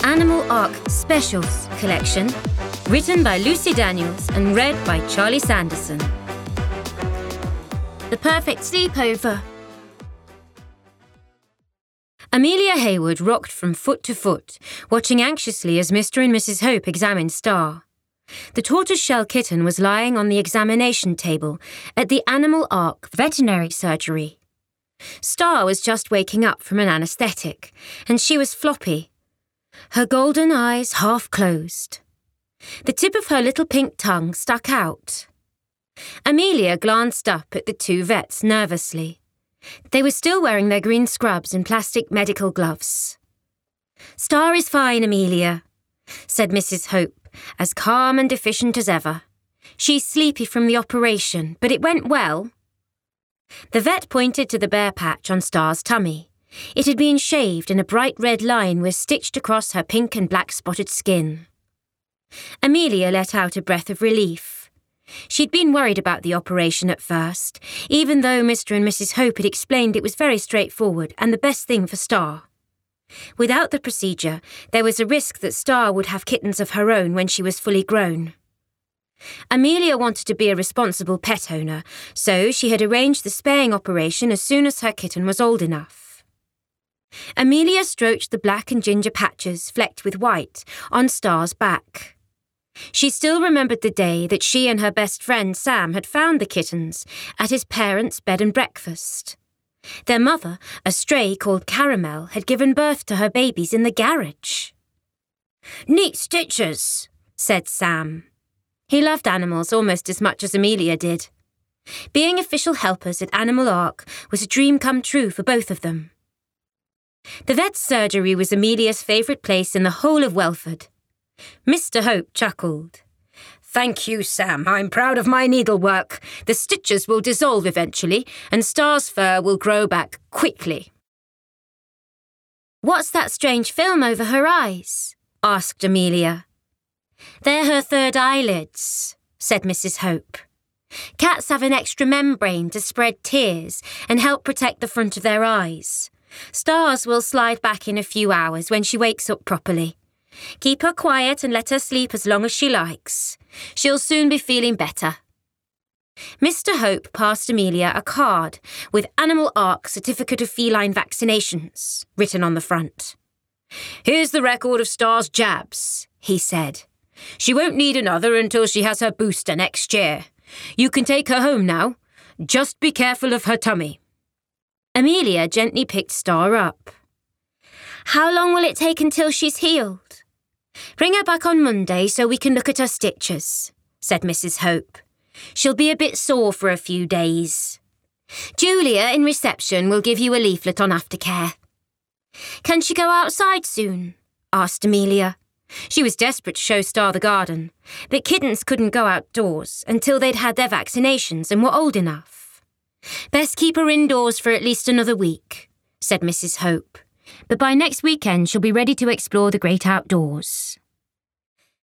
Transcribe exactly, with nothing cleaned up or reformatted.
Animal Ark Specials collection, written by Lucy Daniels and read by Charlie Sanderson. The Perfect Sleepover. Amelia Hayward rocked from foot to foot, watching anxiously as Mister and Missus Hope examined Star. The tortoiseshell kitten was lying on the examination table at the Animal Ark veterinary surgery. Star was just waking up from an anaesthetic, and she was floppy, her golden eyes half closed. The tip of her little pink tongue stuck out. Amelia glanced up at the two vets nervously. They were still wearing their green scrubs and plastic medical gloves. "Star is fine, Amelia," said Missus Hope, as calm and efficient as ever. "She's sleepy from the operation, but it went well." The vet pointed to the bare patch on Star's tummy. It had been shaved and a bright red line was stitched across her pink and black spotted skin. Amelia let out a breath of relief. She'd been worried about the operation at first, even though Mister and Missus Hope had explained it was very straightforward and the best thing for Star. Without the procedure, there was a risk that Star would have kittens of her own when she was fully grown. Amelia wanted to be a responsible pet owner, so she had arranged the spaying operation as soon as her kitten was old enough. Amelia stroked the black and ginger patches, flecked with white, on Star's back. She still remembered the day that she and her best friend Sam had found the kittens at his parents' bed and breakfast. Their mother, a stray called Caramel, had given birth to her babies in the garage. "Neat stitches," said Sam. He loved animals almost as much as Amelia did. Being official helpers at Animal Ark was a dream come true for both of them. The vet's surgery was Amelia's favourite place in the whole of Welford. Mister Hope chuckled. "Thank you, Sam. I'm proud of my needlework. The stitches will dissolve eventually, and Star's fur will grow back quickly." "What's that strange film over her eyes?" asked Amelia. "They're her third eyelids," said Missus Hope. "Cats have an extra membrane to spread tears and help protect the front of their eyes. Star's will slide back in a few hours when she wakes up properly. Keep her quiet and let her sleep as long as she likes. She'll soon be feeling better." Mister Hope passed Amelia a card with Animal Ark Certificate of Feline Vaccinations written on the front. "Here's the record of Star's jabs," he said. "She won't need another until she has her booster next year. You can take her home now. Just be careful of her tummy." Amelia gently picked Star up. "How long will it take until she's healed?" "Bring her back on Monday so we can look at her stitches," said Missus Hope. "She'll be a bit sore for a few days. Julia in reception will give you a leaflet on aftercare." "Can she go outside soon?" asked Amelia. She was desperate to show Star the garden, but kittens couldn't go outdoors until they'd had their vaccinations and were old enough. "Best keep her indoors for at least another week," said Missus Hope. "But by next weekend she'll be ready to explore the great outdoors."